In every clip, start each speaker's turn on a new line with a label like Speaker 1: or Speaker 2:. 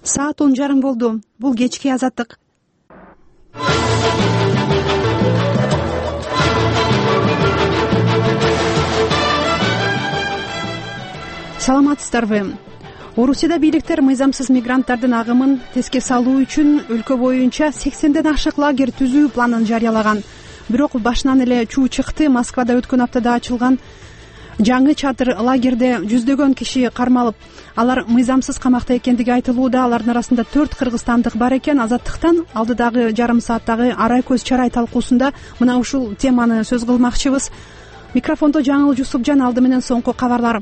Speaker 1: Саат 10:30 болду. Бул кечки азаттык. Саламатсыздарбы? Орусияда бийликтер мыйзамсыз мигранттардын агымын теске салуу үчүн өлкө боюнча 80ден ашык лагерь түзүү планын жарыялаган. Бирок башынан эле чуу чыкты. Москвада өткөн аптада ачылган жаңы чатыр лагерде жүздөгөн киши кармалып, алар мыйзамсыз камакта экендиги айтылууда. Алардын арасында 4 кыргызстандык бар экен. Азаттыктан алдыдагы жарым сааттагы арай көз чарай талкуусунда мына ушул теманы сөз кылмакчыбыз. Микрофондо Жаңыл Жусупжан, алды менен соңку кабарлар.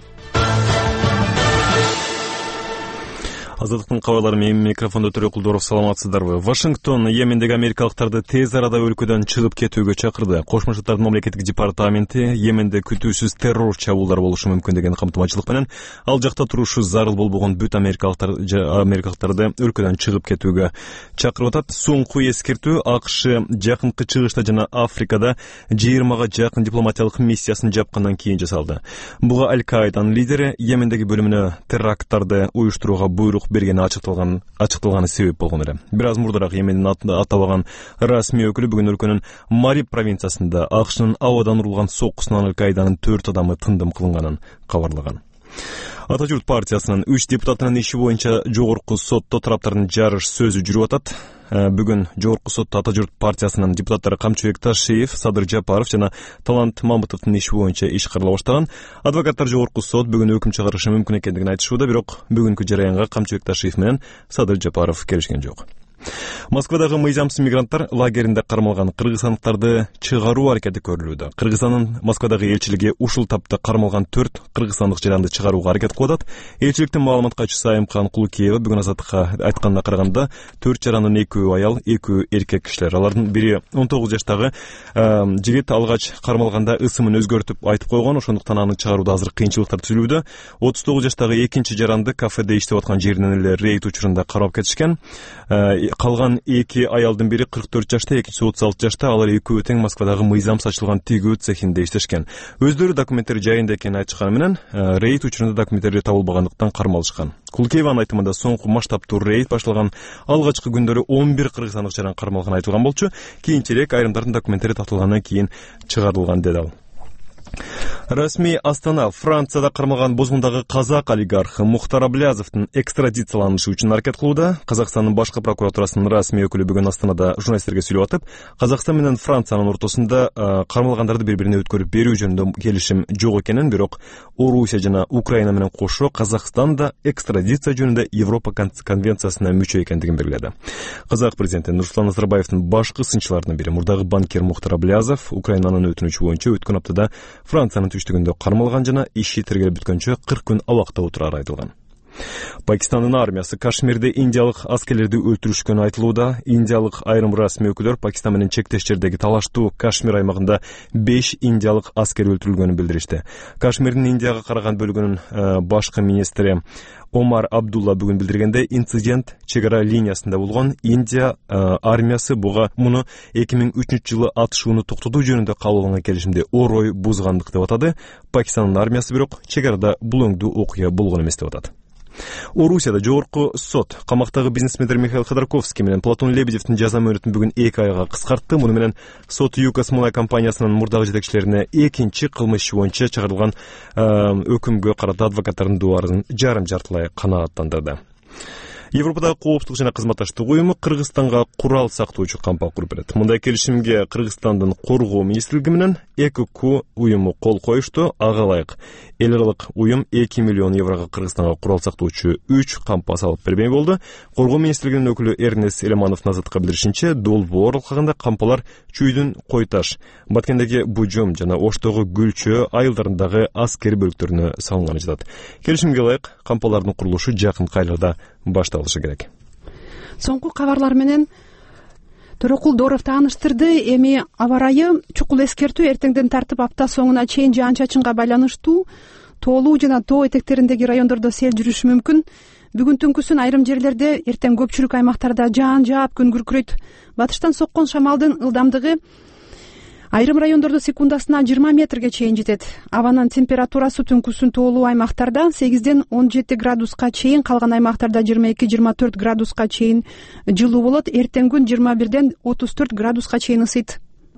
Speaker 2: Азаттыктын кабарлары менен микрофондо Төрө Кулдоров. Саламатсыздарбы? Вашингтон Йемендеги америкалыктарды тез арада өлкөдөн чыгып кетүүгө чакырды. Кошмо Штаттардын мамлекеттик департаменти Йеменде күтүүсүз террор чабуулдар болушу мүмкүн деген камтымачылык менен ал жакта турушу зарыл болбогон бүт америкалыктарды өлкөдөн чыгып кетүүгө чакырып атат. Соңку эскертүү АКШ жакынкы чыгышта жана Африкада 20га жакын дипломатиялык миссиясын жапкандан кийин жасалды. Буга Аль-Каиданын лидери Йемендеги бөлүмүнө теракттарды уюштурууга буйрук бергени ачыкталганы себеп болгон эле. Бир аз мурдараак Йемендин атабаган расмий өкүлү бүгүн өлкөнүн Мариб провинциясында АКШнын абадан урулган соккусунан Аль-Каиданын 4 адамы тындым кылынганын кабарлаган. Ата журт партиясынын 3 депутатынын иши боюнча жогорку сотто тараптардын жарыш сөзү жүрүп атат. Бүгүн жогорку сотто Ата журт партиясынын депутаттары Камчыбек Ташиев, Садыр Жапаров жана Талант Мамбетовдун иши боюнча иш карала баштаган. Адвокаттар жогорку сот бүгүн өкүм чыгарышы мүмкүн экендигин айтышууда, бирок бүгүнкү жараянга Камчыбек Ташиев менен Садыр Жапаров келишкен жок. Москвадагы мыйзамсыз мигранттар лагеринде кармалган кыргызстандыктарды чыгаруу аракети көрүлүүдө. Кыргызстандын Москвадагы элчилиги ушул тапта кармалган 4 кыргызстандык жаранды чыгарууга аракет кылып атат. Элчиликтин маалымат катчысы Айымкан Кулукеева бүгүн Азаттыкка айтканына караганда 4 жарандын 2 аял, 2 эркек кишилер. Алардын бири 19 жаштагы жигит алгач кармалганда ысымын өзгөртүп айтып койгон, ошондуктан аны чыгарууда азыр кыйынчылыктар түзүлүүдө. 39 жаштагы экинчи жаранды кафеде иштеп аткан жеринен эле рейд учурунда карап кетишкен. Калган 2 аялдын бири 44 жашта, экинчиси 36 жашта. Алар экөө тең Москвадагы мыйзамсыз ачылган тигүү цехинде иштешкен. Өздөрү документтери жайында экенин айтышканы менен рейд учурунда документтери табылбагандыктан кармалышкан. Кулукееванын айтымында соңку масштабтуу рейд башталган алгачкы күндөрү 11 кыргызстандык жаран кармалганы айтылган болчу. Кийинчерээк айрымдардын документтери тартылгандан кийин чыгарылган деди ал. Расмий Астана Францияда кармалган бозгундагы казак олигархы Мухтар Аблязовдун экстрадицияланышы үчүн аракет кылууда. Казакстандын башкы прокуратурасынын расмий өкүлү бүгүн Астанада журналисттерге сүйлөп атып, Казакстан менен Франциянын ортосунда кармалгандарды бири-бирине өткөрүп берүү жөнүндө келишим жок экенин, бирок Орусия жана Украина менен кошо Казакстан да экстрадиция жөнүндө Европа конвенциясына мүчө экендигин белгиледи. Казак президенти Нурсултан Назарбаевдин башкы сынчыларынын бири мурдагы банкир Мухтар Аблязов Украинанын өтүнүчү боюнча өткөн аптада Франциянын түштүгүндө кармалган жана иши тергелип бүткөнчө 40 күн абакта отурары айтылган. Пакистандын армиясы Кашмирде индиялык аскерлерди өлтүрүшкөнү айтылууда. Индиялык айрым расмий өкүлдөр Пакистан менен чектеш жердеги талаштуу Кашмир аймагында 5 индиялык аскер өлтүрүлгөнүн билдиришти. Кашмирдин Индияга караган бөлүгүнүн башкы министри Омар Абдулла бүгүн билдиргенде, инцидент чек ара линиясында болгон. Индия армиясы муну 2003-жылы атышууну токтотуу жөнүндө кабыл алынган келишимди орой бузгандык деп атады. Пакистандын армиясы бирок чек арада бул өңдүү окуя болгон эмес деп атат. Орусияда жогорку сот камактагы бизнесмендер Михаил Ходорковский менен Платон Лебедевдин жаза мөөнөтүн бүгүн 2 айга кыскартты. Муну менен сот ЮКОС Мулай компаниясынын мурдагы жетекчилерине экинчи кылмыш боюнча чыгарылган өкүмгө карата адвокаттардын дуарын жарым-жартылай канааттандырды. Европадагы коопсуздук жана кызматташтык уюму Кыргызстанга курал сактоочу кампа куруп берет. Мындай келишимге Кыргызстандын коргоо министрлиги менен ЭКК уюму кол коюшту. Ага ылайык эл аралык уюм 2 миллион еврого Кыргызстанга курал сактоочу 3 кампа салып бербей болду. Коргоо министрлигинин өкүлү Эрнест Элеманов Назатка билдиришинче, долбоор алкагында кампалар Чүйдүн Койташ, Баткендеги Бужум жана Оштогу Гүлчө айылдарындагы аскери бөлүктөрүнө салынганы жатат. Келишимге ылайык кампалардын курулушу жакынкы айларда башталышы керек.
Speaker 1: Соңку кабарлар менен Төрө Кулдоров тааныштырды. Эми аба ырайы чукул эскертүү эртеңден тартып апта соңуна чейин жаан-чачынга байланыштуу тоолуу жана тоо этектериндеги райондордо сел жүрүшү мүмкүн. Бүгүн түнкүсүн айрым жерлерде, эртең көпчүлүк аймактарда жаан жаап күн күркүрөйт. Батыштан соккон шамалдын ылдамдыгы Айрым райондордо секундасына 20 метрге чейин жетет. Абанын температурасы түнкү сунтоолуу аймактарда 8-17 градуска чейин, калган аймактарда 22-24 градуска чейин жылуу болот. Эртең күн 21-34 градуска чейин ысыйт.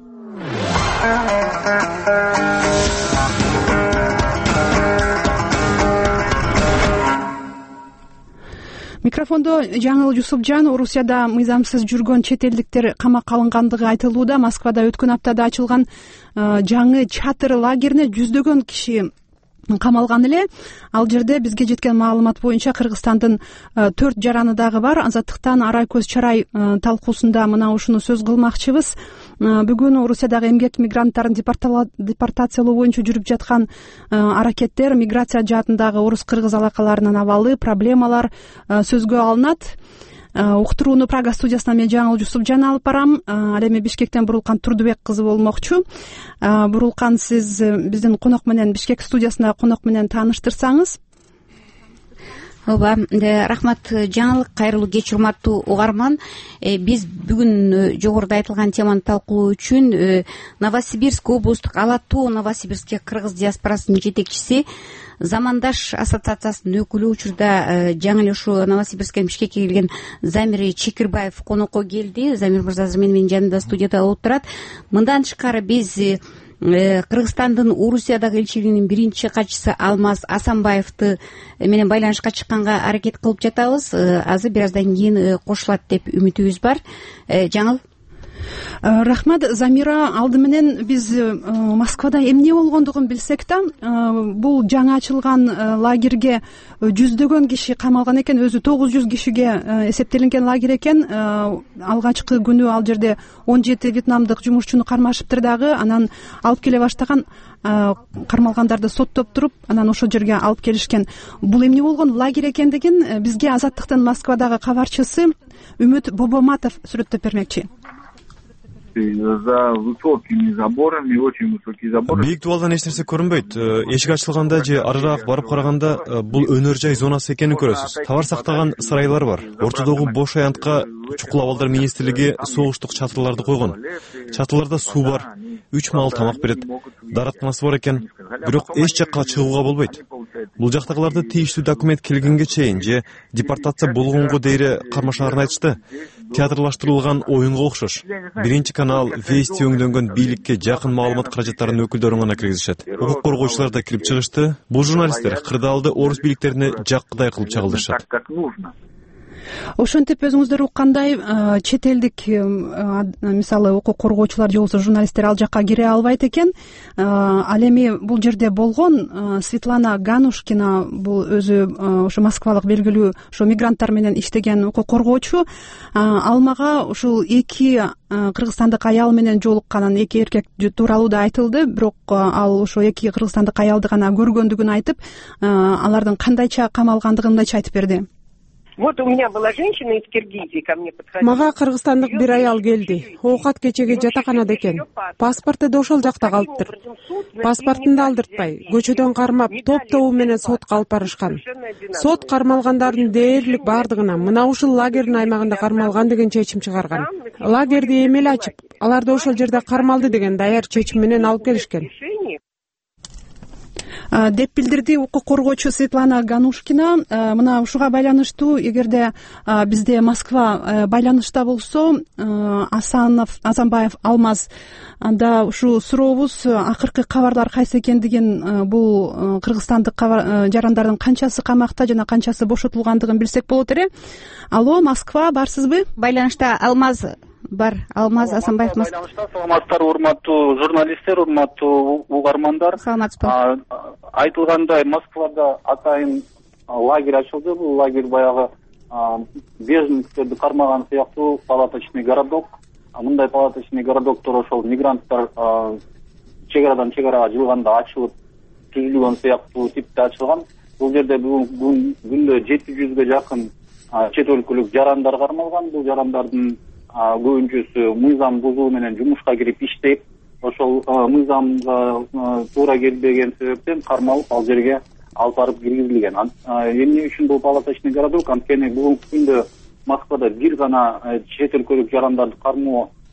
Speaker 1: Микрофондо Жаңыл Жусупжан. Орусияда мыйзамсыз жүргөн чет элдиктер камакка алынгандыгы айтылууда. Москвада өткөн аптада ачылган жаңы чатыр лагерине жүздөгөн киши камалган эле. Ал жерде бизге жеткен маалымат боюнча Кыргызстандын 4 жараны дагы бар. Азаттыктан Арай Көз Чарай талкуусунда мына ушуну сөз кылмакчыбыз. Бүгүн Орусиядагы эмгек мигранттарын депортациялоо боюнча жүрүп жаткан аракеттер, миграция жаатындагы орус-кыргыз алакаларынын абалы, проблемалар сөзгө алынат. Уктурууну Прага студиясынан мен Жаңыл Жусупжан алып барам. Ал эми Бишкектен Бурулкан Турдубек кызы болмокчу. Бурулкан, сиз биздин конок менен, Бишкек студиясында конок менен тааныштырсаңыз.
Speaker 3: Ооба, рахмат Жаңыл, кайрылуу кеч урматтуу угарман. Биз бүгүн жогоруда айтылган теманы талкуулоо үчүн Новосибирск облустук Ала Тоо Новосибирскке кыргыз диаспорасынын жетекчиси, Замандаш ассоциациясынын өкүлү, учурда жаңы эле ушу Новосибирсктен Бишкекке келген Замир Чекирбаев конокко келди. Замир мырза азыр менин жанымда студияда отурат. Мындан тышкары биз Кыргызстандын Орусиядагы элчилигинин биринчи катчысы Алмаз Асанбаевди менен байланышка чыкканга аракет кылып жатабыз. Азыр бир аздан кийин кошулат деп үмүтүбүз бар. Жаңыл.
Speaker 1: Рахмат, Замира. Алды менен биз Москвада эмне болгондугун билсек да, бул жаңы ачылган лагерге жүздөгөн киши камалган экен. Өзү 900 кишиге эсептелинген лагерь экен. Алгачкы күнү ал жерде 17 вьетнамдык жумушчуну кармашыптыр дагы. Анан алып келе баштаган кармалгандарды соттоп туруп, анан ошол жерге алып келишкен. Бул эмне болгон лагерь экендигин бизге Азаттыктын Москвадагы кабарчысы Үмүт Бобоматов сүрөттөп бермекчи.
Speaker 4: За высокими заборами, очень высокие заборы.
Speaker 2: Бийик дубалдан эч нерсе көрүнбөйт. Эшик ачылганда же арыраак барып караганда бул өнөр жай зонасы экенин көрөсүз. Товар сактаган сарайлар бар. Ортодогу бош аянтка Чукул абалдар министрлиги согуштук чатырларды койгон. Чатырларда суу бар, 3 маал тамак берет, даратмасы бар экен. Бирок эч жакка чыгууга болбойт. Бул жактагыларды тийиштүү документ келгенге чейин же депортация болгонго дейре карма шаарын айтышты. Театрлаштырылган оюнго окшош. Биринчи канал, Вести өңдөнгөн бийликке жакын маалымат каражаттарынын өкүлдөрүн гана киргизишет. Укук коргоочулар да кирип чыгышты. Бул журналисттер кырдаалды орус бийликтерине жаккыдай кылып чагылдырышат.
Speaker 1: Ошентип өзүңүздөр уккандай, чет элдик мисалы укук коргоочулар же болбосо журналисттер ал жакка кире албайт экен. Ал эми бул жерде болгон Светлана Ганушкина, бул өзү ошо москвалык белгилүү ошо мигранттар менен иштеген укук коргоочу, ал мага ушул эки кыргызстандык аял менен жолукканын, эки эркек тууралуу да айтылды. Бирок ал ошо эки кыргызстандык аялды гана көргөндүгүн айтып, алардын кандайча камалгандыгын мындайча айтып берди.
Speaker 5: Вот у меня была женщина из Киргизии, ко мне подходила.
Speaker 6: Мага кыргызстандык бир аял келди. Оокат кечеге жатаканада экен. Паспорту да ошол жакта калыптыр. Паспортун да алдыртпай, көчөдөн кармап, топ-тобу менен сотко алып барышкан. Сот кармалгандардын дээрлик бардыгына мына ушул лагердин аймагында кармалган деген чечим чыгарган. Лагерди эми эле ачып, аларды ошол жерде кармалды деген даяр чечим менен алып келишкен.
Speaker 1: Деп билдирди укук коргоочу Светлана Ганушкина. Мына ушуга байланыштуу, эгерде бизде Москва байланышта болсо, Асанбаев Алмаз, анда ушу сурообуз акыркы кабарлар кайсы экендигин, бул кыргызстандык жарандардын канчасы камакта жана канчасы бошотулгандыгын билсек болот эле. Алло, Москва, барсызбы?
Speaker 3: Байланышта Алмаз бар. Алмаз Асанбаев.
Speaker 4: Саламатсыздар, урматтуу журналисттер, урматтуу угармандар.
Speaker 3: Саламатсызбы.
Speaker 4: Айтылгандай, Москвада атайын лагерь ачылды. Бул лагерь баягы беженцтерди кармаган сыяктуу палаточный городок. Мындай палаточный городоктор ошол мигранттар чегарадан чегарага жылганда ачылып түзүлгөн сыяктуу типте ачылган. Бул жерде күндө 700гө жакын чет өлкөлүк жарандар кармалган. Бул жарандардын көбүнчөсү мыйзам бузуу менен жумушка кирип иштеп, ошол мыйзамга туура келбеген себептен кармалып ал жерге алып барып киргизилген. Эмне үчүн бул палаточный городок? Анткени бүгүнкү күндө Москвада бир гана чет өлкөлүк жарандарды кармоо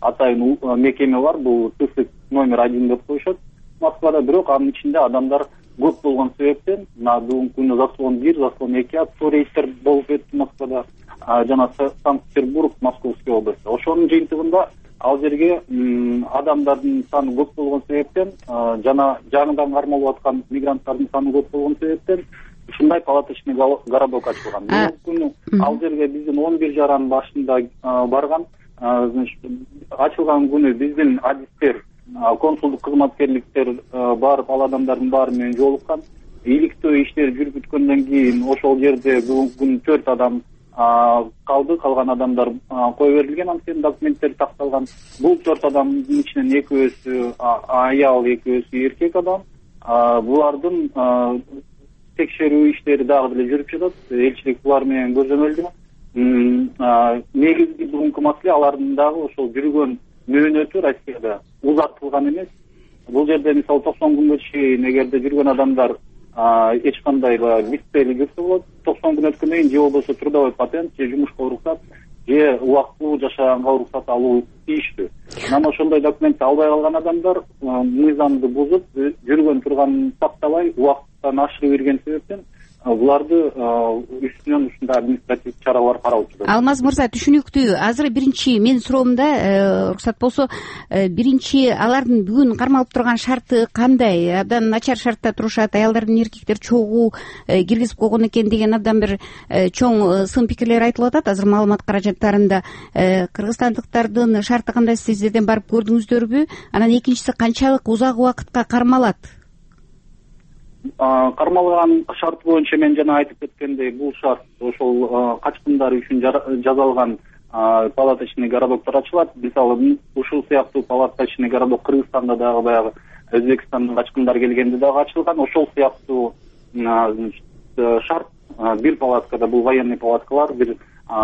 Speaker 4: атайын мекеме бар, бул ТСК номер 1 деп коюшат Москвада, бирок анын ичинде адамдар көп болгон себептен мына бүгүнкү күнү заслон 1, заслон 2 аттуу рейстер болуп өттү Москвада, жана Санкт-Петербург, Московский область. Ошонун жыйынтыгында ал жерге адамдардын саны көп болгон себептен жана жаңыдан кармалып аткан мигранттардын саны көп болгон себептен ушундай палаточный городок ачылган. Бүгүнкү күнү ал жерге биздин 11:30 башында барган, ачылган күнү биздин адистер, консулдук кызматкерликтер барып ал адамдардын баары менен жолуккан. Иликтөө иштер жүрүп бүткөндөн кийин ошол жерде бүгүнкү күнү 4 адам калды, калган адамдар кое берилген, анткени документтер такталган. Бул 4 адамдын ичинен 2-өсү аял, 2-өсү эркек адам. Булардын текшерүү иштери дагы деле жүрүп жатат. Элчилик булар менен көзөмөлдө. Негизги бүгүнкү маселе алардын дагы ошол жүргөн мөөнөтү Россияда узартылган эмес. Бул жерде мисалы 90 күнгө чейин эгерде жүргөн адамдар эч кандай бизтели жүрсө болот. 90 күн өткөндөн кийин же болбосо трудовой патент, же жумушка уруксат, же убактылуу жашаганга уруксат алуу тийиштүү. Анан ошондой документти албай калган адамдар мыйзамды бузуп, жүргөн турганын сактабай, убакыттан ашыгып берген себептен буларды үстүнөн ушундай административдик чаралар каралып жатат.
Speaker 3: Алмаз мырза, түшүнүктүү. Азыр биринчи мен суроомда уруксат болсо, биринчи алардын бүгүн кармалып турган шарты кандай? Абдан начар шартта турушат, аялдардын эркектер чогуу киргизип койгон экен деген абдан бир чоң сын пикирлер айтылып атат. Азыр маалымат каражаттарында кыргызстандыктардын шарты кандай, сиздерден барып көрдүңүздөрбү? Анан экинчиси канчалык узак убакытка кармалат?
Speaker 4: Кармалган шарт боюнча мен жана айтып кеткендей, бул шарт ошол качкындар үчүн жасалган палаточный городоктор ачылат. Мисалы ушул сыяктуу палаточный городок Кыргызстанда дагы баягы Өзбекстандан качкындар келгенде дагы ачылган. Ошол сыяктуу шарт бир палаткада, бул военный палаткалар, бир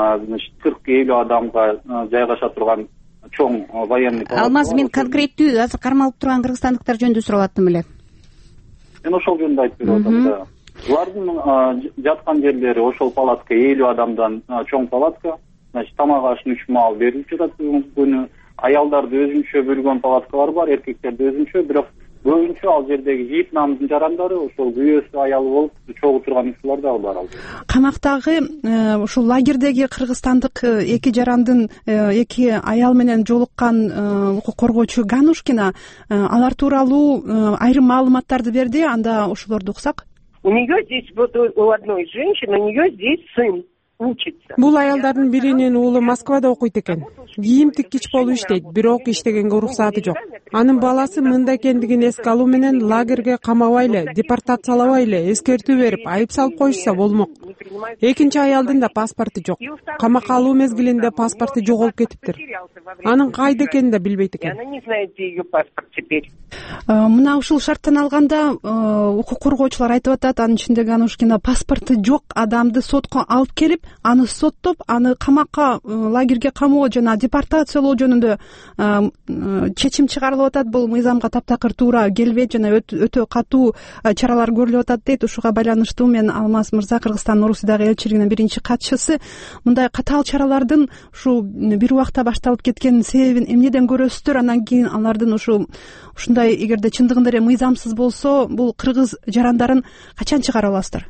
Speaker 4: 40-50 адамга жайгаша турган чоң военный палаткалар.
Speaker 3: Алмаз, мен конкреттүү азыр кармалып турган кыргызстандыктар жөнүндө сурап аттым эле.
Speaker 4: Мен ошол жөнүндө айтып берип атам да. Булардын жаткан жерлери ошол палатка 50 адамдан чоң палатка. Тамак ашын 3 маал берилип жатат бүгүнкү күнү. Аялдарды өзүнчө бөлгөн палаткалар бар, эркектерди өзүнчө, бирок көбүнчө ал жердеги жийит намдын жарандары ошол күйөөсү аялы болуп чогуу турган учурлар дагы бар.
Speaker 1: Камактагы ушул лагердеги кыргызстандык эки жарандын эки аял менен жолуккан укук коргоочу Ганушкина алар тууралуу айрым маалыматтарды берди, анда ошолорду уксак.
Speaker 5: У нее здесь, вот у одной женщины, у нее здесь сын учится.
Speaker 6: Бул аялдардын биринин уулу Москвада окуйт экен. Кийим тиккич болуп иштейт, бирок иштегенге уруксаты жок. Анын баласы мында экендигин эске алуу менен лагерге камабай эле, депортациялабай эле эскертүү берип, айып салып коюшса болмок. Экинчи аялдын да паспорту жок. Камакка алуу мезгилинде паспорту жоголуп кетиптир. Анын кайда экенин да билбейт экен.
Speaker 5: Она не знает, где ее паспорт теперь.
Speaker 1: Мына ушул шарттан алганда укук коргоочулар айтып атат, анын ичинде Ганушкина паспорту жок адамды сотко алып келип, аны соттоп, аны камакка, лагерге камоо жана депортациялоо жөнүндө чечим чыгарылып атат. Бул мыйзамга таптакыр туура келбейт жана өтө катуу чаралар көрүлүп атат дейт. Ушуга байланыштуу мен Алмаз мырза, Кыргызстандын Орусиядагы элчилигинин биринчи катчысы, мындай катаал чаралардын ушу бир убакта башталып кеткенин себебин эмнеден көрөсүздөр? Андан кийин алардын ушундай эгерде чындыгында эле мыйзамсыз болсо, бул кыргыз жарандарын качан чыгара аласыздар?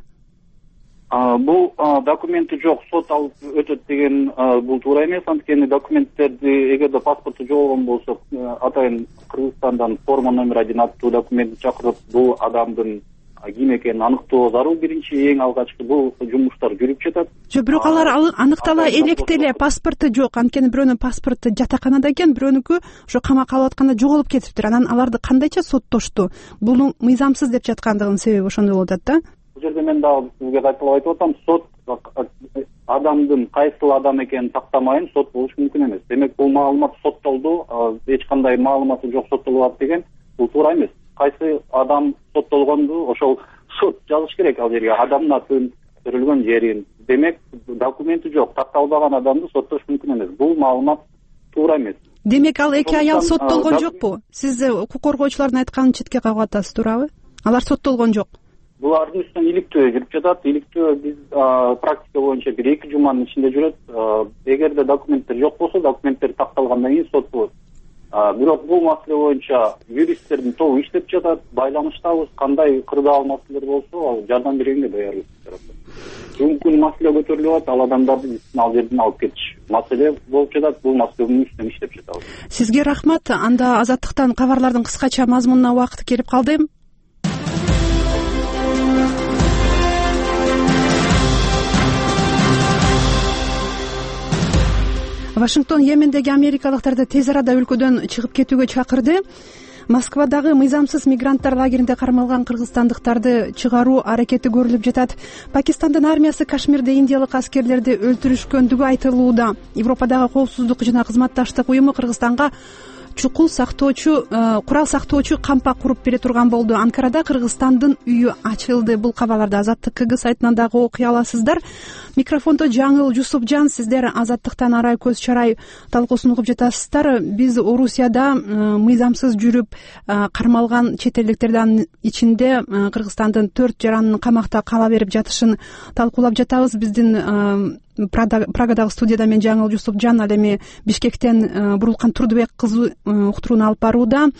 Speaker 4: Бул документи жок, сот алып өтөт деген бул туура эмес. Анткени документтерди эгерде паспорту жоголгон болсо, атайын Кыргызстандан форма номер 1 аттуу документти чакырып, бул адамдын ким экенин аныктоо зарыл. Биринчи эң алгачкы бул жумуштар жүрүп жатат.
Speaker 1: Жок, бирок алар аныктала электе эле паспорту жок. Анткени бирөөнүн паспорту жатаканада экен, бирөөнүкү ошо камакка алып атканда жоголуп кетиптир. Анан аларды кандайча соттошту? Бул мыйзамсыз деп жаткандыгынын себеби ошондой болуп атат да.
Speaker 4: Бул жерде мен дагы сизге кайталап айтып атам, сот адамдын кайсыл адам экенин тактамайын сот болуш мүмкүн эмес. Демек бул маалымат соттолду, эч кандай маалыматы жок соттолуп атат деген бул туура эмес. Кайсы адам соттолгонду ошол сот жазыш керек ал жерге, адамдын атын, төрөлгөн жерин. Демек документи жок, такталбаган адамды соттош мүмкүн эмес. Бул маалымат туура эмес.
Speaker 1: Демек ал эки аял соттолгон жокпу? Сиз укук коргоочулардын айтканын четке кагып атасыз, туурабы? Алар соттолгон жок.
Speaker 4: булардын үстүнөн иликтөө жүрүп жатат. Иликтөө биз практика боюнча 1-2 жуманын ичинде жүрөт. Эгерде документтер жок болсо, документтер такталгандан кийин сот болот. Бирок бул маселе боюнча юристтердин тобу иштеп жатат, байланыштабыз. Кандай кырдаал маселелер болсо, жардам бергенге даярбыз. Бүгүнкү маселе көтөрүлүп атат, ал адамдарды ал жерден алып кетиш маселе болуп жатат. Бул маселенин үстүнөн иштеп жатабыз.
Speaker 1: Сизге рахмат. Анда Азаттыктан кабарлардын кыскача мазмунуна убакыт келип калды. Вашингтон Йемендеги америкалыктарды тез арада өлкөдөн чыгып кетүүгө чакырды. Москвадагы мыйзамсыз мигранттар лагеринде кармалган кыргызстандыктарды чыгаруу аракети көрүлүп жатат. Пакистандын армиясы Кашмирде индиялык аскерлерди өлтүрүшкөндүгү айтылууда. Европадагы коопсуздук жана кызматташтык уюму Кыргызстанга курал сактоочу кампа куруп бере турган болду. Анкарада Кыргызстандын үйү ачылды. Бул кабарларды Азаттык КГ сайтынан дагы окуй аласыздар. Микрофондо Жаңыл Жусупжан. Сиздер Азаттыктан арай көз чарай талкуусун угуп жатасыздар. Биз Орусияда мыйзамсыз жүрүп кармалган чет элдиктердин ичинде Кыргызстандын 4 жаранынын камакта кала берип жатышын талкуулап жатабыз. Биздин Прагадагы студияда мен Жаңыл Жусупжан, ал эми Бишкектен Бурулкан Турдубек кызы уктурууну алып барууда.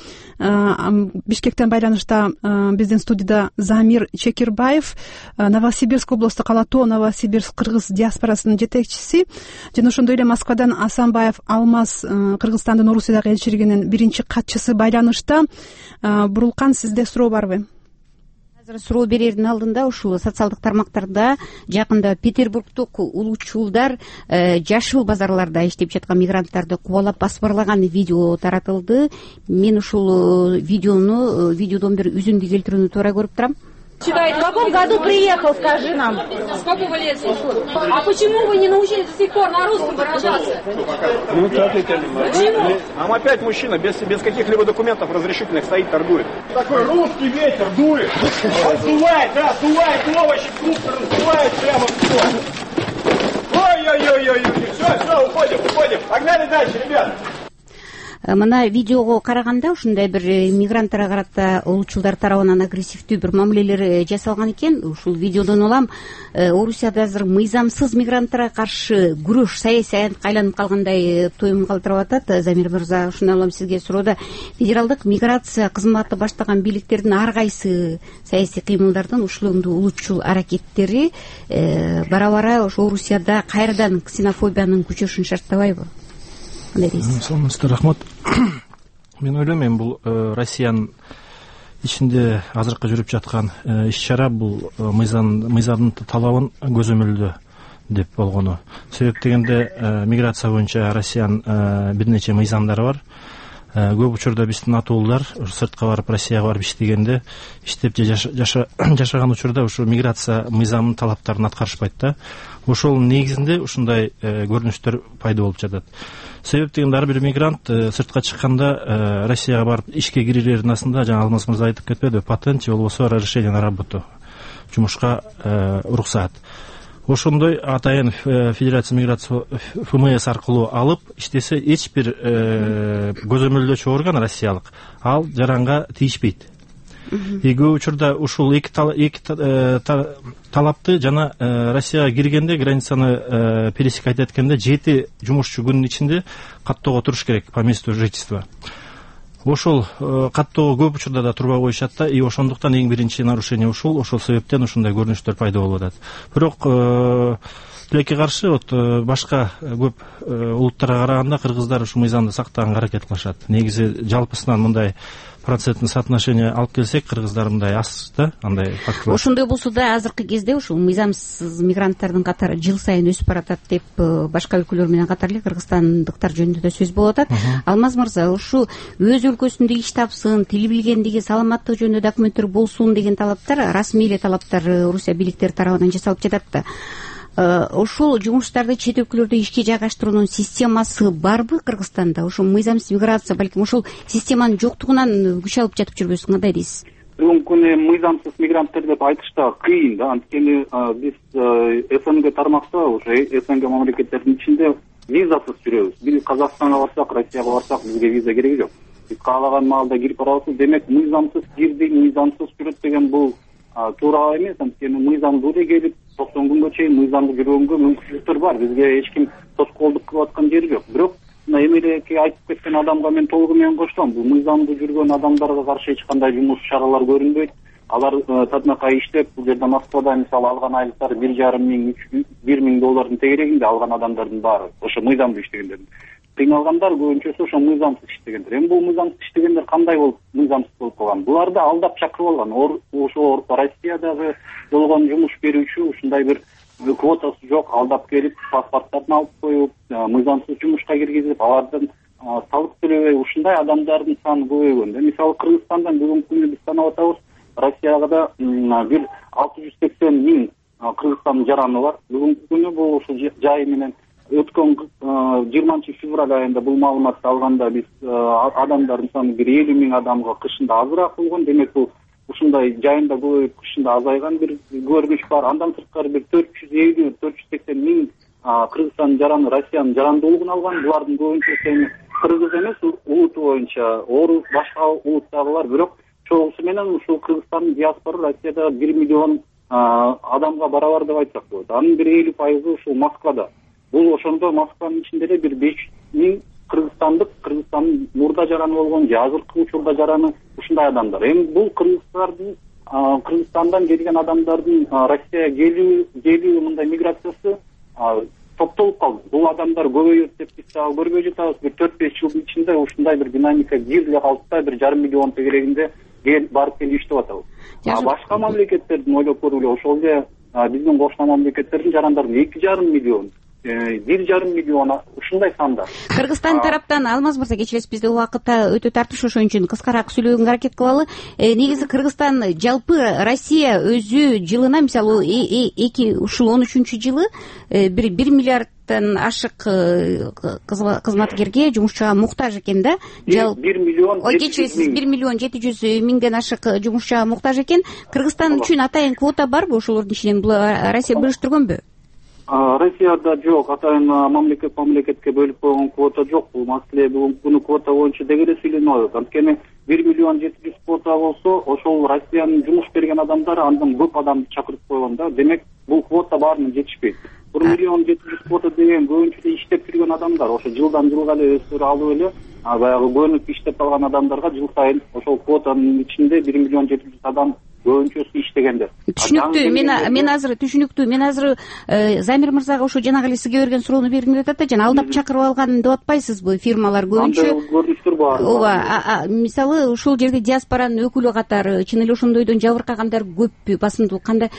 Speaker 1: Бишкектен байланышта биздин студияда Замир Чекирбаев, Новосибирск облустук ала тоо Новосибирск кыргыз диаспорасынын жетекчиси, жана ошондой эле Москвадан Асанбаев Алмаз, Кыргызстандын Орусиядагы элчилигинин биринчи катчысы байланышта. Бурулкан, сизде суроо барбы?
Speaker 3: Суроо берердин алдында ушул социалдык тармактарда жакында Петербургдук улуучулдар жашыл базарларда иштеп жаткан мигранттарды кубалап басбырлаган видео таратылды. Мен ушул видеодон бир үзүндү келтирүүнү туура көрүп турам. В каком году приехал, скажи нам? С какого леса? А почему вы не научились до сих пор на русском выражаться?
Speaker 7: Ну, почему? А опять мужчина без каких-либо документов разрешительных стоит, торгует. Такой русский ветер дует. Он сдувает овощи, фрукты, раздувает прямо все. Ой-ой-ой-ой, все, уходим. Погнали дальше, ребята.
Speaker 3: Мына видеого караганда ушундай бир мигранттарга карата улуучулдар тарабынан агрессивдүү бир мамилелер жасалган экен. Ушул видеодон улам Орусияда азыр мыйзамсыз мигранттарга каршы күрөш саясий аянтка айланып калгандай тоюм калтырып атат. Замир мырза, ушундан улам сизге суроода, федералдык миграция кызматы баштаган бийликтердин ар кайсы саясий кыймылдардын ушулондуу улуучул аракеттери бара-бара ошо Орусияда кайрадан ксенофобиянын күчөшүн шарттабайбы?
Speaker 8: Саламатсыздар, рахмат. Мен ойлойм, эми бул Россиянын ичинде азыркы жүрүп жаткан иш-чара бул мыйзамдын талабын көзөмөлдөө деп болгону. Себеп дегенде миграция боюнча Россиянын бир нече мыйзамдары бар. Көп учурда биздин атуулар сыртка барып, Россияга барып иштегенде, иштеп же жашаган учурда ушу миграция мыйзамынын талаптарын аткарышпайт да. Ошол негизинде ушундай көрүнүштөр пайда болуп жатат. Себеп дегенде ар бир мигрант сыртка чыкканда Россияга барып ишке кирердин астында жана Алмаз мырза айтып кетпеди, патент же болбосо разрешение на работу, жумушка уруксаат. Ошондой атайын Федерация миграция ФМС аркылуу алып иштесе эч бир көзөмөлдөөчү орган россиялык ал жаранга тийишпейт. Көп учурда ушул эки талапты жана Россияга киргенде границаны пересекать эткенде 7 жумушчу күнүнүн ичинде каттоого туруш керек по месту жительства. Ошол каттоого көп учурда да турбай коюшат да, и ошондуктан эң биринчи нарушение ошол себептен ушундай көрүнүштөр пайда болуп атат. Бирок тилекке каршы башка көп улуттарга караганда кыргыздар ушул мыйзамды сактаганга аракет кылышат. Негизи жалпысынан мындай проценттин соотношение алып келсек, кыргыздар мындай аз да, андай фактылар.
Speaker 3: Ошондой болсо да азыркы кезде ушул мыйзамсыз мигранттардын катары жыл сайын өсүп баратат деп башка өлкөлөр менен катар эле кыргызстандыктар жөнүндө да сөз болуп атат. Алмаз мырза, ушу өз өлкөсүндө иш тапсын, тил билгендиги, саламаттык жөнүндө документтер болсун деген талаптар, расмий эле талаптар Орусия бийликтери тарабынан жасалып жатат да. Ошол жумуштарды чет өлкөлөрдө ишке жайгаштыруунун системасы барбы Кыргызстанда? Ошол мыйзамсыз миграция балким ошол системанын жоктугунан күч алып жатып жүрбөсүн, кандай дейсиз?
Speaker 4: Бүгүнкү күнү мыйзамсыз мигранттар деп айтыш да кыйын да. Анткени биз СНГ тармакта, ошо СНГ мамлекеттеринин ичинде визасыз жүрөбүз. Биз Казакстанга барсак, Россияга барсак, бизге виза кереги жок. Биз каалаган маалда кирип барабыз. Демек, мыйзамсыз кирди, мыйзамсыз жүрөт деген бул туура эмес. Анткени мыйзамдуу эле келип 90 күнгө чейин мыйзамдуу жүргөнгө мүмкүнчүлүктөр бар. Бизге эч ким тоскоолдук кылып аткан жери жок. Бирок мына эмелеки айтып кеткен адамга мен толугу менен кошулам. Бул мыйзамдуу жүргөн адамдарга каршы эч кандай жумуш чаралар көрүнбөйт. Алар татынакай иштеп, бул жерде Москвада мисалы алган айлыктары 1,5 миң, 1 миң доллардын тегерегинде алган адамдардын баары, ошо мыйзамдуу иштегендер. Кыйналгандар көбүнчөсү ошо мыйзамсыз иштегендер. Эми бул мыйзамсыз иштегендер кандай болуп мыйзамсыз болуп калган? Буларды алдап чакырып алган. Ошо Россиядагы болгон жумуш берүүчү ушундай бир квотасы жок, алдап келип паспорттарын алып коюп, мыйзамсыз жумушка киргизип, алардан салык төлөбөй ушундай адамдардын саны көбөйгөн. Мисалы Кыргызстандан бүгүнкү күндө биз санап атабыз, Россияга да бир 680 миң Кыргызстандын жараны бар. Бүгүнкү күнү бул ошо жайы менен өткөн 20 февраль айында бул маалыматты алганда биз адамдардын саны бир 50 миң адамга кышында азыраак болгон. Демек бул ушундай жайында көбөйүп, кышында азайган бир көрүнүш бар. Андан сырткары бир 450-480 миң Кыргызстандын жараны Россиянын жарандуулугун алган. Булардын көбүнчөсү кыргыз эмес, улуту боюнча орус, башка улуттагылар. Бирок чогусу менен ушул Кыргызстандын диаспора Россияда 1 миллион адамга барабар деп айтсак болот. Анын бир 50% ушул Москвада. Бул ошондо Москванын ичинде эле бир 5 миң Кыргызстандын мурда жараны болгон, азыркы учурда жараны ушундай адамдар. Эми бул Кыргызстандан келген адамдардын Россияга келүү мындай миграциясы топтолуп калды. Бул адамдар көбөйөт деп биз дагы көрбөй жатабыз. Бир 4-5 жылдын ичинде ушундай бир динамика кириле калды да, 1,5 миллион тегерегинде барып келип иштеп атабыз. Башка мамлекеттердин ойлоп көргүлө, ошол эле биздин кошуна мамлекеттердин жарандары 2,5 миллион, 1,5 миллион ушундай санда.
Speaker 3: Кыргызстан тараптан Алмаз мырза, кечиресиз, бизде убакыт өтө тартыш, ошон үчүн кыскараак сүйлөгөнгө аракет кылалы. Негизи Кыргызстан жалпы Россия өзү жылына мисалы ушул 13-жылы 1 миллиарддан ашык кызматкерге, жумушчуга муктаж экен да. 1 миллион 700 миңден ашык жумушчуга муктаж экен. Кыргызстан үчүн атайын квота барбы ошолордун ичинен? Бул Россия бөлүштүргөнбү?
Speaker 4: Россияда жок, атайын мамлекетке бөлүп койгон квота жок. Бул маселе бүгүнкү күнү квота боюнча дегеле сүйлөнүп атат. Анткени 1 миллион 700 квота болсо, ошол Россиянын жумуш берген адамдары андан көп адамды чакырып койгон да. Демек, бул квота баарына жетишпейт. 1 миллион 700 квота деген көбүнчө иштеп жүргөн адамдар, ошо жылдан жылга эле өздөрү алып эле баягы көнүп иштеп калган адамдарга жыл сайын ошол квотанын ичинде 1 миллион 700 адам көбүнчөсү иштегендер. Түшүнүктүү.
Speaker 3: Мен азыр Замир мырзага ошо жанагы эле сизге берген суроону бергим келип атат да, жана алдап чакырып алган деп атпайсызбы фирмалар көбүнчө?
Speaker 4: Андай көрүнүштөр бар.
Speaker 3: Ооба, мисалы ушул жерде диаспоранын өкүлү катары чын эле ошондойдон жабыркагандар көппү, басымдуулук кандай?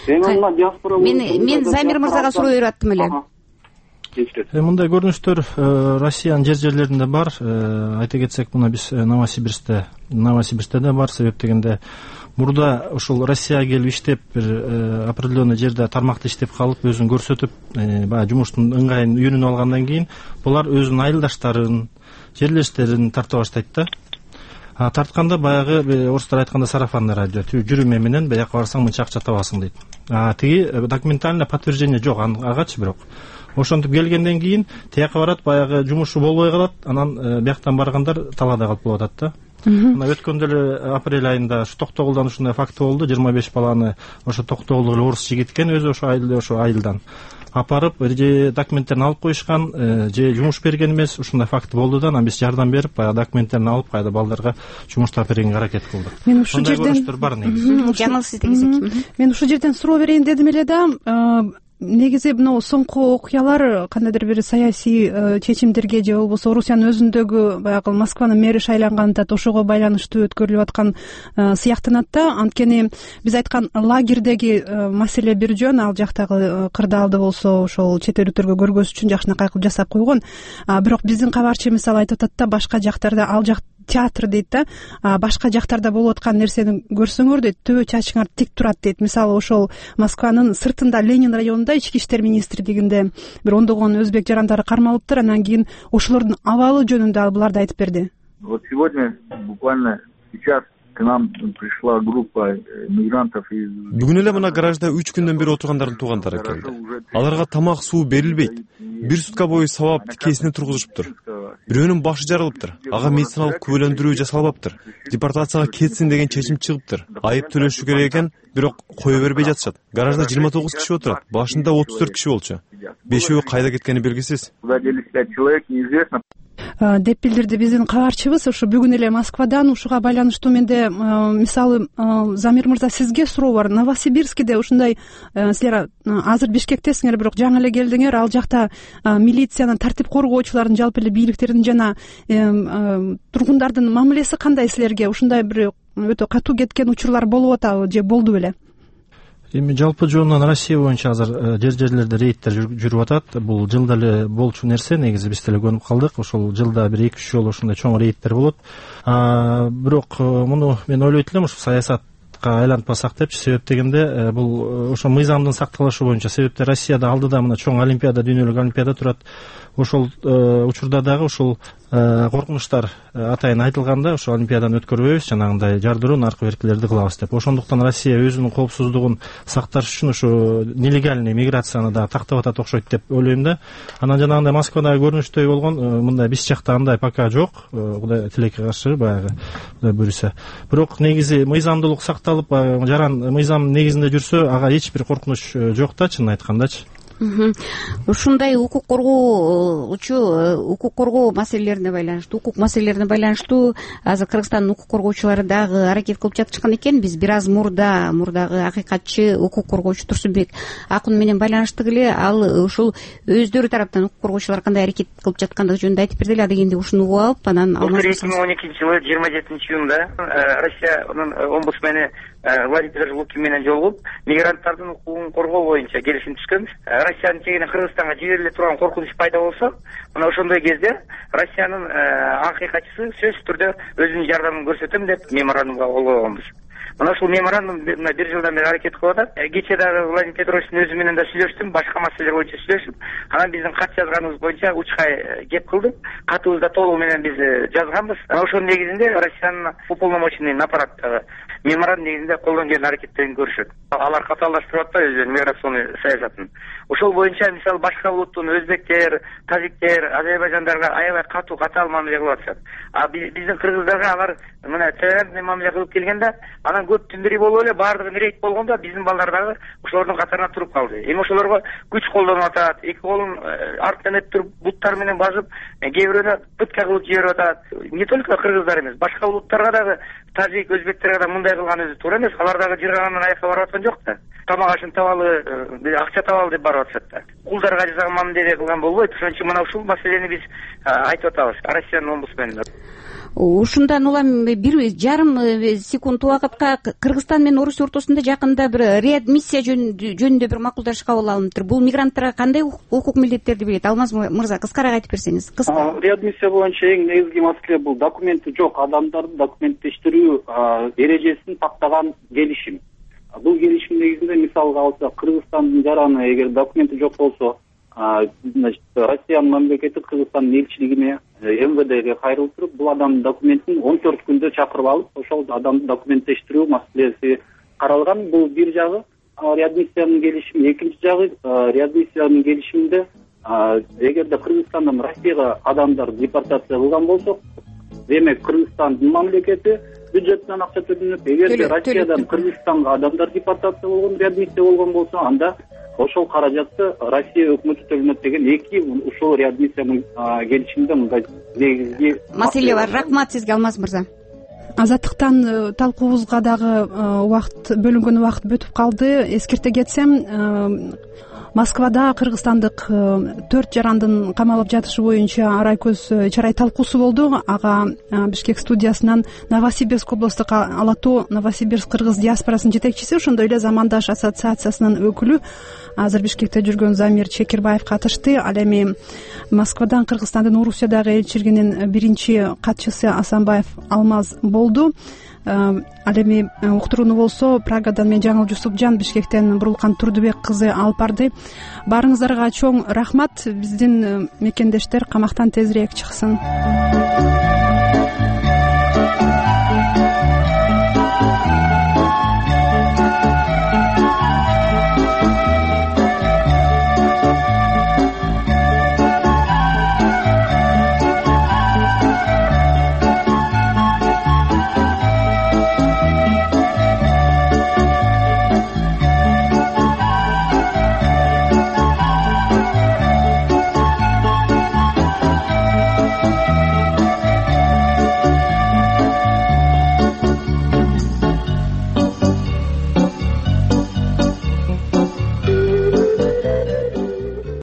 Speaker 3: Мен Замир мырзага суроо берип аттым эле.
Speaker 8: Мындай көрүнүштөр Россиянын жерлеринде бар. Айта кетсек, мына биз Новосибирскте да бар. Себеп дегенде мурда ушул Россияга келип иштеп, бир определенный жерде тармакта иштеп калып, өзүн көрсөтүп, баягы жумуштун ыңгайын үйрөнүп алгандан кийин булар өзүнүн айылдаштарын, жерлештерин тарта баштайт да. Тартканда баягы орустар айтканда сарафанный радио, жүрүм менен бияка барсаң мынча акча табасың дейт. Тиги документальный подтверждение жок агачы, бирок ошентип келгенден кийин тияка барат, баягы жумушу болбой калат, анан бияктан баргандар талаада калып болуп атат да. Мына өткөндө эле апрель айында ушу Токтогулдан ушундай факт болду. 25 баланы ошо Токтогулдук эле орус жигиткен өзү ошо айылдан апарып, же документтерин алып коюшкан, же жумуш берген эмес, ушундай факт болду да. Анан биз жардам берип, баягы документтерин алып, кайда балдарга жумуштап бергенге аракет кылдык.
Speaker 1: Мен ушул жерден
Speaker 3: бар негизи. Жаңыл сизде кезек.
Speaker 1: Мен ушул жерден суроо берейин дедим эле да. Негизи мына соңку окуялар кандайдыр бир саясий чечимдерге же болбосо Орусиянын өзүндөгү баягы Москванын мэри шайланган атат, ошого байланыштуу өткөрүлүп аткан сыяктанат да. Анткени биз айткан лагердеги маселе бир жөн, ал жактагы кырдаалды болсо ошол чет элдиктерге көргөзүш үчүн жакшынакай кылып жасап койгон. Бирок биздин кабарчы мисалы айтып атат да, башка жактарда, ал жак театр дейт да, башка жактарда болуп аткан нерсени көрсөңөр дейт, төбө чачыңар тик турат дейт. Мисалы ошол Москванын сыртында Ленин районунда ички иштер министрлигинде бир ондогон өзбек жарандары кармалыптыр. Анан кийин ошолордун абалы жөнүндө буларды айтып берди.
Speaker 9: Вот сегодня буквально сейчас к нам пришла группа мигрантов из...
Speaker 2: Бүгүн эле мына гаражда 3 күндөн бери отургандардын туугандары келди. Аларга тамак, суу берилбейт. 1 сутка бою сабап тикесине тургузушуптур. бирөөнүн башы жарылыптыр, ага медициналык күбөлөндүрүү жасалбаптыр, депортацияга кетсин деген чечим чыгыптыр, айып төлөшү керек экен, бирок кое бербей жатышат. Гаражда 29 киши отурат, башында 34 киши болчу, 5-өө кайда кеткени белгисиз
Speaker 1: деп билдирди биздин кабарчыбыз. Ушу бүгүн эле Москвадан ушуга байланыштуу менде мисалы Замир мырза сизге суроо бар. Новосибирскиде ушундай силер азыр Бишкектесиңер, бирок жаңы эле келдиңер, ал жакта милициянын, тартип коргоочулардын, жалпы эле бийликтердин жана тургундардын мамилеси кандай силерге? Ушундай бир өтө катуу кеткен учурлар болуп атабы же болду беле?
Speaker 8: Эми жалпы жөнүнөн Россия боюнча азыр жерлерде рейдтер жүрүп атат. Бул жылда эле болчу нерсе, негизи биз деле көрүп калдык. Ошол жылда бир 2-3 жолу ушундай чоң рейдтер болот. Бирок муну мен ойлойт элем, ушу саясатка айлантпасак депчи. Себеп дегенде бул ошо мыйзамдын сакталышы боюнча. Себепти Россияда алдыда мына чоң олимпиада, дүйнөлүк олимпиада турат. Ошол учурда дагы ушул коркунучтар атайын айтылганда, ошо олимпиаданы өткөрбөйбүз, жанагындай жардыруу, наркы беркилерди кылабыз деп. Ошондуктан Россия өзүнүн коопсуздугун сакташ үчүн ушу нелегальный миграцияны да тактап атат окшойт деп ойлойм да. Анан жанагындай Москвадагы көрүнүштөй болгон, мындай биз жакта андай пока жок. Кудай тилекке каршы баягы Кудай буйруса. Бирок негизи мыйзамдуулук сакталып, жаран мыйзам негизинде жүрсө, ага эч бир коркунуч жок да, чынын айткандачы.
Speaker 3: Ушундай укук коргоо маселелерине байланыштуу, укук маселелерине байланыштуу азыр Кыргызстандын укук коргоочулары дагы аракет кылып жатышкан экен. Биз бир аз мурдагы акыйкатчы укук коргоочу Турсунбек Акун менен байланыштык эле. Ал ушул өздөрү тараптан укук коргоочулар кандай аракет кылып жаткандыгы жөнүндө айтып берди эле. Дегенде ушуну угуп алып, анан
Speaker 10: 2012-жылы 27-июнда Россиянын омбудсмени Владимир Лукин менен жолугуп, мигранттардын укугун коргоо боюнча келишим түшкөн. Россиянын чегине Кыргызстанга жибериле турган коркунуч пайда болсо, мына ошондой кезде Россиянын акыйкатчысы сөзсүз түрдө өзүнүн жардамын көрсөтөм деп меморандумга кол койгонбуз. Мына ушул меморандум бир жылдан бери аракет кылып атат. Кечээ дагы Владимир Петровичтин өзү менен да сүйлөштүм, башка маселелер боюнча сүйлөшүп, анан биздин кат жазганыбыз боюнча учкай кеп кылдык. Катыбызда толугу менен биз жазганбыз. Ошонун негизинде Россиянын уполномоченный аппараттагы меморандум негизинде колдон келген аракеттерин көрүшөт. Алар катаалдаштырып атпайбы өзүнүн миграционный саясатын. Ошол боюнча мисалы башка улуттун өзбектер, тажиктер, азербайжандарга аябай катуу мамиле кылып атышат. Биздин кыргыздарга алар мына толерантный мамиле кылып келгенде, анан көп түндүри болуп эле баардыгы рейд болгондо биздин балдар дагы ошолордун катарына туруп калды. Эми ошолорго күч колдонуп атат, эки колун арттан өттүрүп буттар менен басып, кээ бирөөнө пытка кылып жиберип атат. Не только кыргыздар эмес, башка улуттарга дагы, тажик, өзбектерге да мындай кылган өзү туура эмес. Алар дагы жыргагандан аякка барып аткан жок да. Тамак ашын табалы, акча табалы деп барып атышат да. Кулдарга жасаган мамиле кылган болбойт. Ошон үчүн мына ушул маселени биз айтып атабыз Россиянын омбудсменине.
Speaker 3: Ушундан улам 1,5 секунд убакытка Кыргызстан менен Орусия ортосунда жакында бир реадмиссия жөнүндө бир макулдашуу кабыл алыныптыр. Бул мигранттарга кандай укук милдеттерди берет? Алмаз мырза, кыскараак айтып берсеңиз.
Speaker 4: Реадмиссия боюнча эң негизги маселе бул документи жок адамдарды документтештирүү эрежесин тактаган келишим. Бул келишим негизинде мисалга алсак, Кыргызстандын жараны эгер документи жок болсо, Россиянын мамлекети Кыргызстандын элчилигине, МВДге кайрылып туруп, бул адамдын документин 14 күндө чакырып алып, ошол адамды документтештирүү маселеси каралган. Бул бир жагы реадмиссиянын келишими, экинчи жагы реадмиссиянын келишиминде эгерде Кыргызстандан Россияга адамдар депортация кылган болсо, демек Кыргызстандын мамлекети бюджеттен акча төлөнөт. Эгерде Россиядан Кыргызстанга адамдар депортация болгон, реадмиссия болгон болсо, анда ошол каражатты Россия өкмөтү төлөнөт деген эки ушул реадмиссиянын келишиминде мындай негизги
Speaker 3: маселе бар. Рахмат сизге, Алмаз мырза.
Speaker 1: Азаттыктан талкуубузга дагы бөлүнгөн убакыт бүтүп калды. Эскерте кетсем, Москвада кыргызстандык 4 жарандын камалып жатышы боюнча арай чарай талкуусу болду. Ага Бишкек студиясынан Новосибирск облустук Алатоо Новосибирск кыргыз диаспорасынын жетекчиси, ошондой эле Замандаш ассоциациясынын өкүлү азыр Бишкекте жүргөн Замир Чекирбаев катышты. Ал эми Москвадан Кыргызстандын Орусиядагы элчилигинин биринчи катчысы Асанбаев Алмаз болду. Ал эми уктурууну болсо Прагадан мен Жаңыл Жусупжан, Бишкектен Бурулкан Турдубек кызы алып барды. Баарыңыздарга чоң рахмат. Биздин мекендештер камактан тезирээк чыксын.